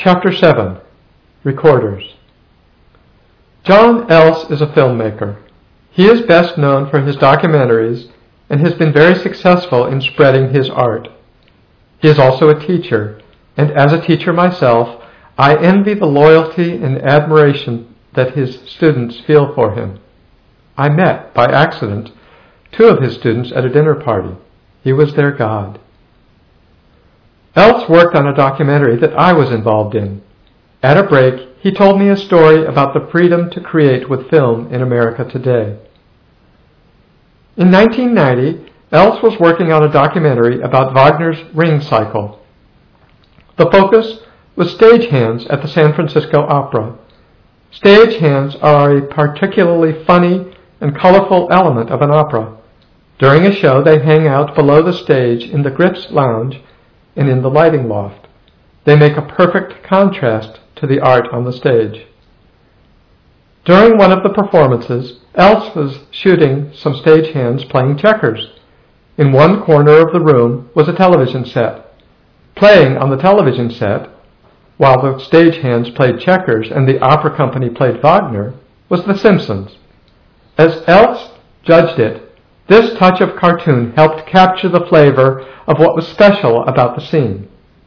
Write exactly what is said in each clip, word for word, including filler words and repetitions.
Chapter seven. Recorders. John Ells is a filmmaker. He is best known for his documentaries and has been very successful in spreading his art. He is also a teacher, and as a teacher myself, I envy the loyalty and admiration that his students feel for him. I met, by accident, two of his students at a dinner party. He was their god. Ells worked on a documentary that I was involved in. At a break, he told me a story about the freedom to create with film in America today. In nineteen ninety, Ells was working on a documentary about Wagner's Ring Cycle. The focus was stagehands at the San Francisco Opera. Stagehands are a particularly funny and colorful element of an opera. During a show, they hang out below the stage in the Grips Lounge and in the lighting loft. They make a perfect contrast to the art on the stage. During one of the performances, Ells was shooting some stagehands playing checkers. In one corner of the room was a television set. Playing on the television set, while the stagehands played checkers and the opera company played Wagner, was The Simpsons. As Ells judged it, this touch of cartoon helped capture the flavor of what was special about the scene.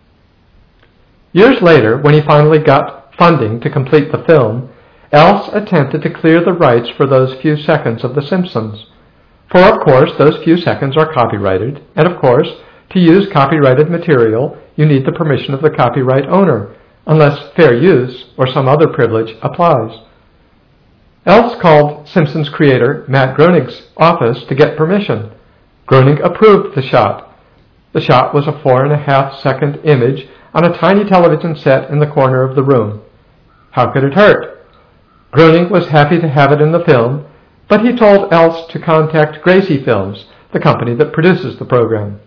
Years later, when he finally got funding to complete the film, Ells attempted to clear the rights for those few seconds of The Simpsons. For of course, those few seconds are copyrighted, and of course, to use copyrighted material, you need the permission of the copyright owner, unless fair use or some other privilege applies. Ells called Simpsons creator Matt Groening's office to get permission. Groening approved the shot. The shot was a four and a half second image on a tiny television set in the corner of the room. How could it hurt? Groening was happy to have it in the film, but he told Ells to contact Gracie Films, the company that produces the program.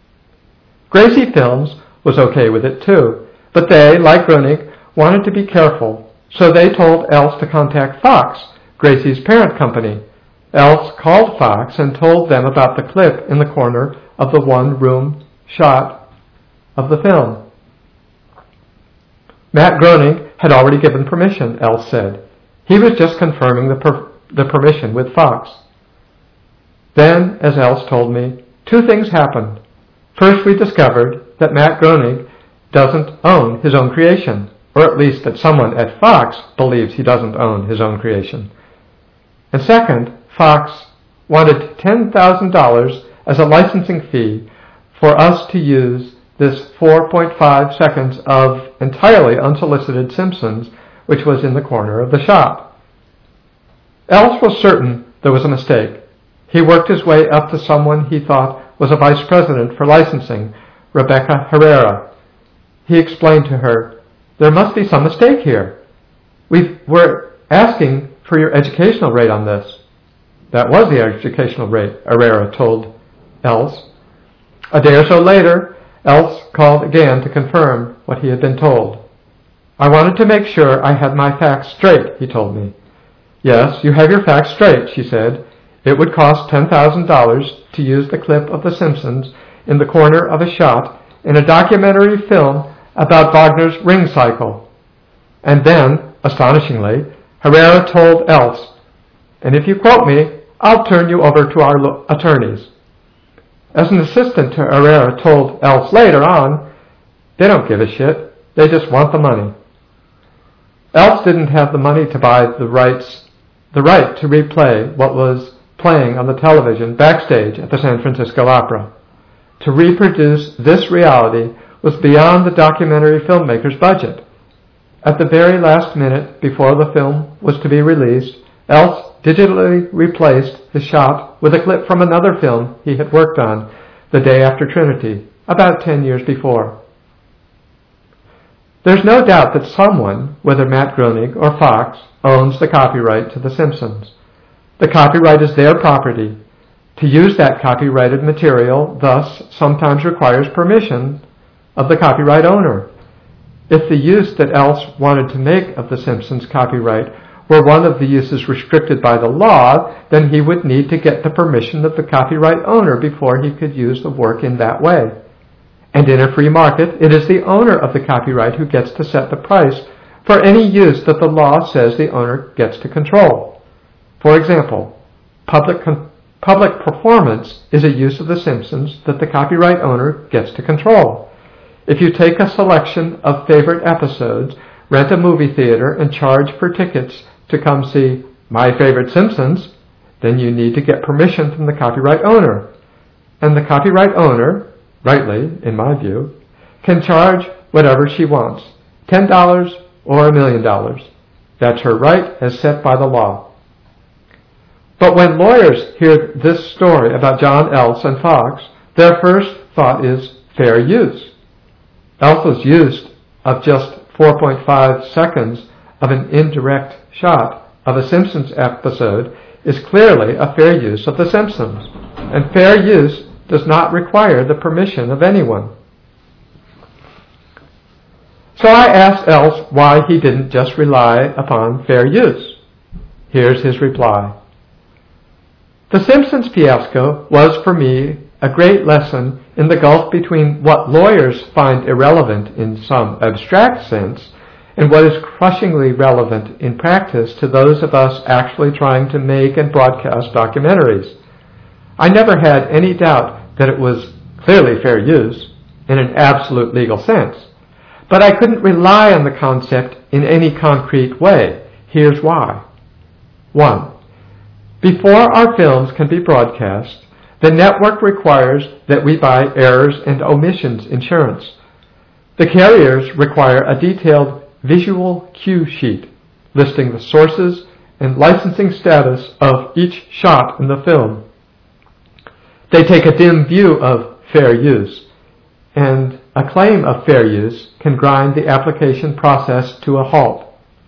Gracie Films was okay with it too, but they, like Groening, wanted to be careful. So they told Ells to contact Fox, Gracie's parent company. Ells called Fox and told them about the clip in the corner of the one-room shot of the film. Matt Groening had already given permission, Ells said. He was just confirming the, per- the permission with Fox. Then, as Ells told me, two things happened. First, we discovered that Matt Groening doesn't own his own creation, or at least that someone at Fox believes he doesn't own his own creation. And second, Fox wanted ten thousand dollars as a licensing fee for us to use this four point five seconds of entirely unsolicited Simpsons, which was in the corner of the shot. Ells was certain there was a mistake. He worked his way up to someone he thought was a vice president for licensing, Rebecca Herrera. He explained to her, "There must be some mistake here. We've, we're asking for your educational rate on this." That was the educational rate, Herrera told Ells. A day or so later, Ells called again to confirm what he had been told. "I wanted to make sure I had my facts straight," he told me. "Yes, you have your facts straight," she said. "It would cost ten thousand dollars to use the clip of The Simpsons in the corner of a shot in a documentary film about Wagner's Ring Cycle." And then, astonishingly, Herrera told Ells, "And if you quote me, I'll turn you over to our lo- attorneys." As an assistant to Herrera told Ells later on, they don't give a shit. They just want the money. Ells didn't have the money to buy the rights, the right to replay what was playing on the television backstage at the San Francisco Opera. To reproduce this reality was beyond the documentary filmmaker's budget. At the very last minute before the film was to be released, Ells digitally replaced the shot with a clip from another film he had worked on the day after Trinity, about ten years before. There's no doubt that someone, whether Matt Groening or Fox, owns the copyright to The Simpsons. The copyright is their property. To use that copyrighted material, thus, sometimes requires permission of the copyright owner. If the use that Ells wanted to make of The Simpsons copyright were one of the uses restricted by the law, then he would need to get the permission of the copyright owner before he could use the work in that way. And in a free market, it is the owner of the copyright who gets to set the price for any use that the law says the owner gets to control. For example, public con- public performance is a use of The Simpsons that the copyright owner gets to control. If you take a selection of favorite episodes, rent a movie theater, and charge for tickets to come see My Favorite Simpsons, then you need to get permission from the copyright owner. And the copyright owner, rightly, in my view, can charge whatever she wants, ten dollars or a million dollars. That's her right as set by the law. But when lawyers hear this story about John Elfs and Fox, their first thought is fair use. Elfs' use of just four point five seconds of an indirect shot of a Simpsons episode is clearly a fair use of The Simpsons, and fair use does not require the permission of anyone. So I asked Elfs why he didn't just rely upon fair use. Here's his reply. The Simpsons fiasco was for me a great lesson in the gulf between what lawyers find irrelevant in some abstract sense and what is crushingly relevant in practice to those of us actually trying to make and broadcast documentaries. I never had any doubt that it was clearly fair use in an absolute legal sense, but I couldn't rely on the concept in any concrete way. Here's why. One, before our films can be broadcast, the network requires that we buy errors and omissions insurance. The carriers require a detailed visual cue sheet listing the sources and licensing status of each shot in the film. They take a dim view of fair use, and a claim of fair use can grind the application process to a halt.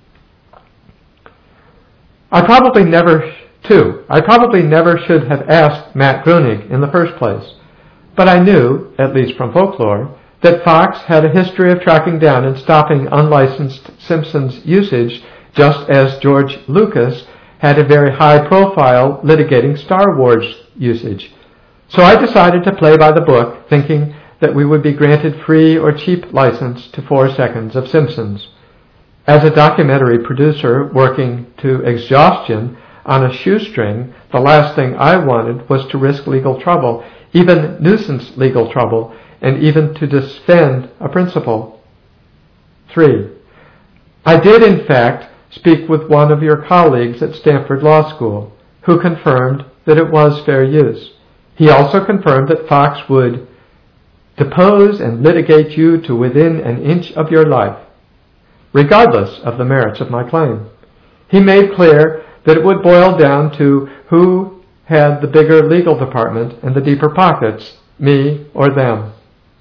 I probably never, too, I probably never should have asked Matt Groening in the first place, but I knew, at least from folklore, that Fox had a history of tracking down and stopping unlicensed Simpsons usage, just as George Lucas had a very high-profile litigating Star Wars usage. So I decided to play by the book, thinking that we would be granted free or cheap license to four seconds of Simpsons. As a documentary producer working to exhaustion on a shoestring, the last thing I wanted was to risk legal trouble, even nuisance legal trouble, and even to defend a principle. Three, I did in fact speak with one of your colleagues at Stanford Law School, who confirmed that it was fair use. He also confirmed that Fox would depose and litigate you to within an inch of your life, regardless of the merits of my claim. He made clear that it would boil down to who had the bigger legal department and the deeper pockets, me or them.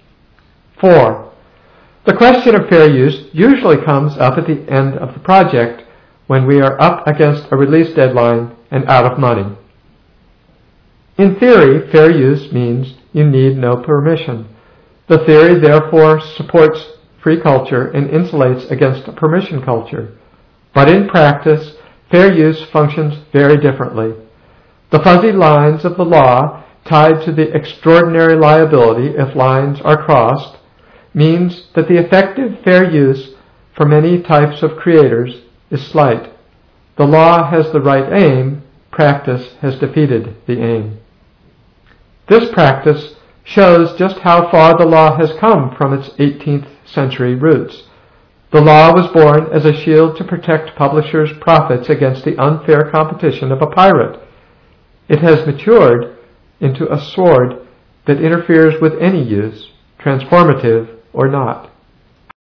Four, the question of fair use usually comes up at the end of the project when we are up against a release deadline and out of money. In theory, fair use means you need no permission. The theory therefore supports free culture and insulates against a permission culture. But in practice, fair use functions very differently. The fuzzy lines of the law tied to the extraordinary liability if lines are crossed means that the effective fair use for many types of creators is slight. The law has the right aim, practice has defeated the aim. This practice shows just how far the law has come from its eighteenth century roots. The law was born as a shield to protect publishers' profits against the unfair competition of a pirate. It has matured into a sword that interferes with any use, transformative or not.